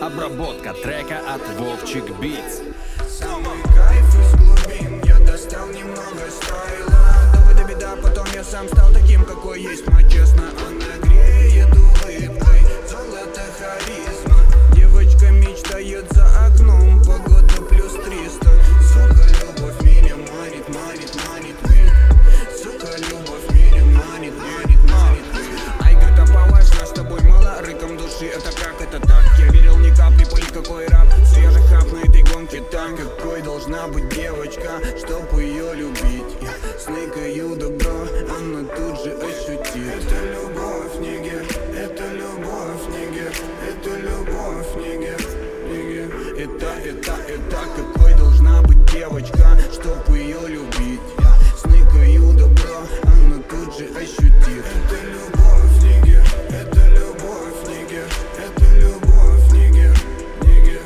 Обработка трека от Вовчик Битс. Самый кайф из глубин, я достал немного стайла. Доводы беда, потом я сам стал таким, какой есть. Мать честно, она греет улыбкой, золото харизма. Девочка мечтает за окном, погода плюс 300. Сука, любовь в мире манит, манит, манит мир. Сука, любовь в мире манит, манит, манит мир. Айгер копалась, нас с тобой мало рыком души. Это как, это так? Я верил ни капли, по никакой раб. Свежий хап на этой гонке там. Какой должна быть девочка, чтоб ее любить? Я сныкаю добро, она тут же ощутит. Это любовь, нигер, это любовь, нигер, это любовь, нигер, нигер. Это какой должна быть девочка, чтоб ее любить? Я сныкаю добро, она тут же ощутит. Это любовь, нигер, это любовь, нигер, это любовь, нигер, нигер.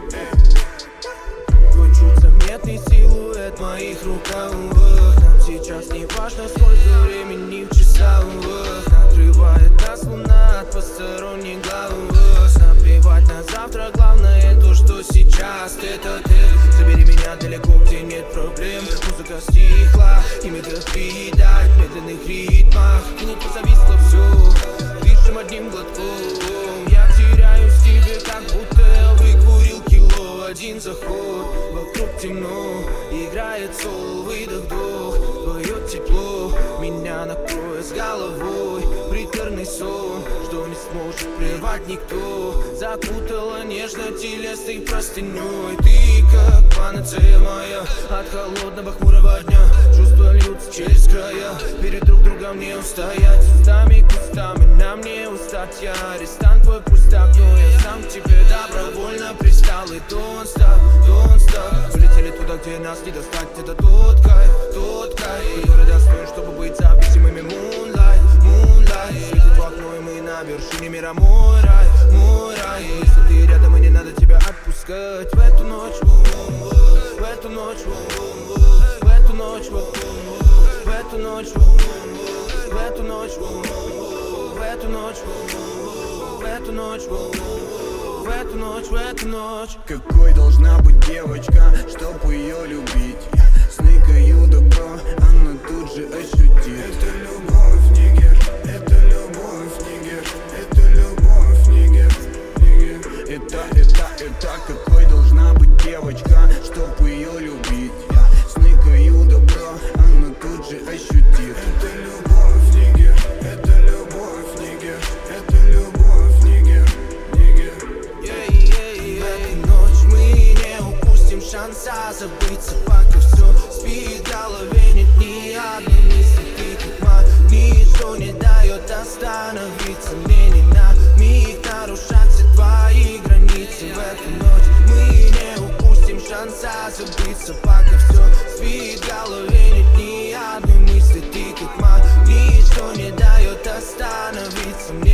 Твой чуть заметный силуэт в моих рукавах. Нам сейчас не важно, сколько времени в часах. Отрывает нас луна от посторонних глаз. Наплевать на завтра, главное то, что сейчас. Это ты. Забери меня далеко, где нет проблем. Музыка стихла, и мы передать в медленных ритмах. В минуте зависло все, дышим одним глотком. Я теряюсь в тебе, как будто я выкурил кило. Один заход, вокруг темно, играет сол, выдох, вдох. Твое тепло меня накроет с головой. Приторный сон, что не сможет прервать никто. Закутала нежно телесной простыней. Ты как панацея моя от холодного хмурого дня. Чувства льются через края, перед друг другом не устоять. Устами, кустами нам не устать. Я арестант, твой пустак, но я сам к тебе добровольно пристал. И don't stop. Полетели туда, где нас не достать. Это тот кайф, который достоин, чтобы быть зависимыми. Moonlight светит в окно, и мы на вершине мира. Мой рай. Если ты рядом, и не надо тебя отпускать. В эту ночь, в эту ночь, в эту ночь, в эту ночь, в эту ночь, в эту ночь, в эту ночь, в эту ночь, в эту ночь. Какой должна быть девочка, чтоб ее любить? Я сныкаю добро, она тут же ощутит. Это любовь, нигер, это любовь, нигер, это любовь, нигер, нигер. Это какой должна быть девочка, чтоб ее любить? Я сныкаю добро, она тут же ощутит. Это любовь, нигер, это любовь, нигер, это любовь, нигер, нигер. В эту ночь мы не упустим шанса забыться, пока все спит в голове. Нет ни одной мысли, ты как магнит, что не дает остановиться. Мне не на миг нарушать все твои границы. В эту ночь мы не упустим шанса забыться, пока все спит в голове. Нет ни одной мысли, ты как магнит, что не дает остановиться.